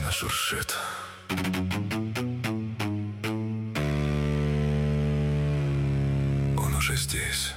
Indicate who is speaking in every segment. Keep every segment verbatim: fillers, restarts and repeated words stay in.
Speaker 1: спокойно шуршит. Он уже здесь.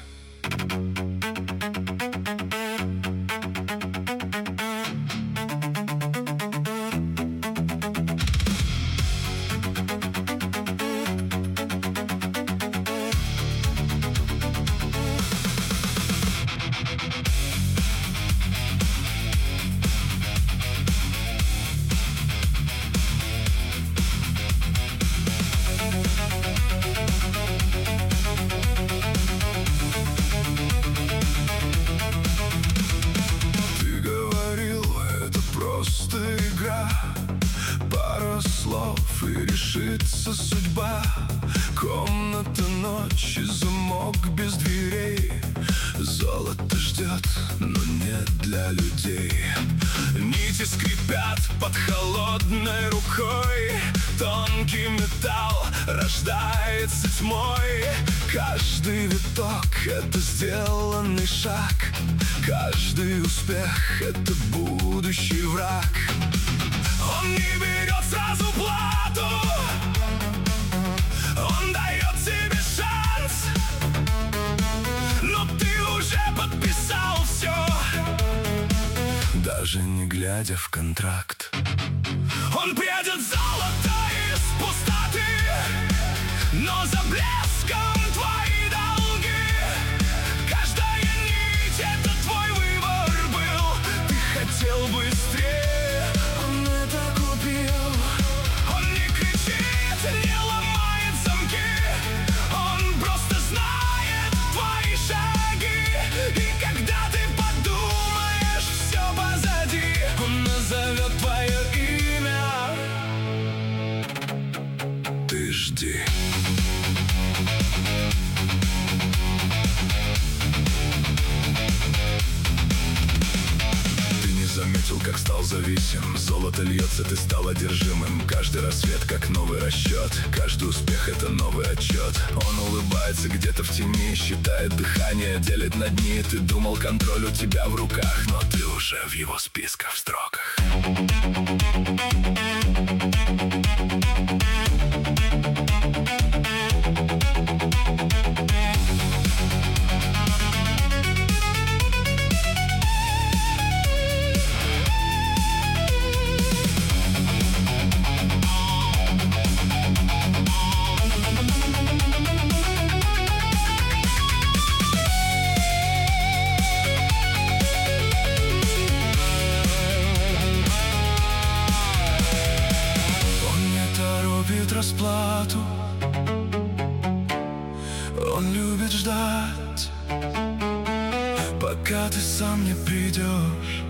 Speaker 1: Просто игра, пара слов и решится судьба. Комната ночи, замок без дверей. Золото ждет, но не для людей. Нити скрипят под холодной рукой. Тонкий металл рождается тьмой. Каждый виток — это сделанный шаг. Каждый успех — это будущий враг. Он не берет сразу плату, он дает тебе шанс. Но ты уже подписал все, даже не глядя в контракт. Он прячет золото из пустоты, но за блеском твои долги. Каждая нить — это твой выбор был. Ты хотел быстрее, он это купил. Он не кричит, не ломает замки. Он просто знает твои шаги. И когда ты подумаешь, все позади, он назовет твое имя. Ты жди. Заметил, как стал зависим. Золото льется, ты стал одержимым. Каждый рассвет как новый расчет. Каждый успех — это новый отчет. Он улыбается где-то в тени, считает дыхание, делит на дни. Ты думал, контроль у тебя в руках, но ты уже в его списках, в строках. Расплату. Он любит ждать, пока ты сам не придешь.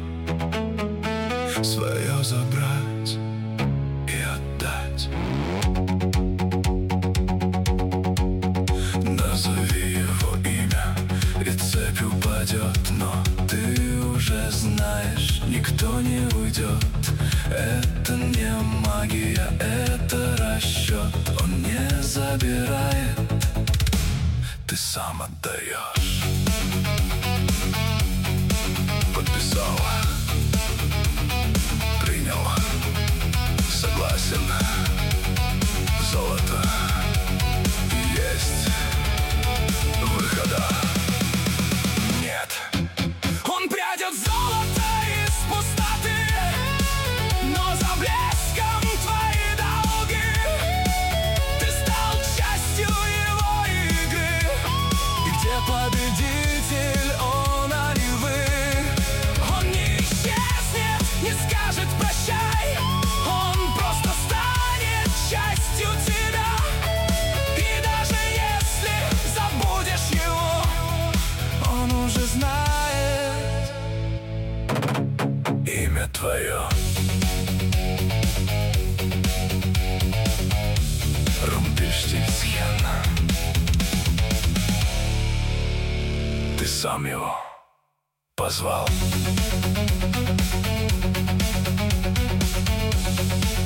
Speaker 1: Свое забрать и отдать. Назови его имя, и цепь упадет. Но ты уже знаешь, никто не уйдет. Это не магия, это расчет. Он не забирает, ты сам отдаешь. Подписал, принял, согласен. Золото есть, выхода нет. Он прячет золото из пустоты, но за блеском твои долги. Ты стал частью его игры. И где победитель, он, а не вы. Он не исчезнет, не скажет прощай. Он просто станет частью тебя. И даже если забудешь его, он уже знает имя твое. Румпельштильцхен. Ты сам его позвал.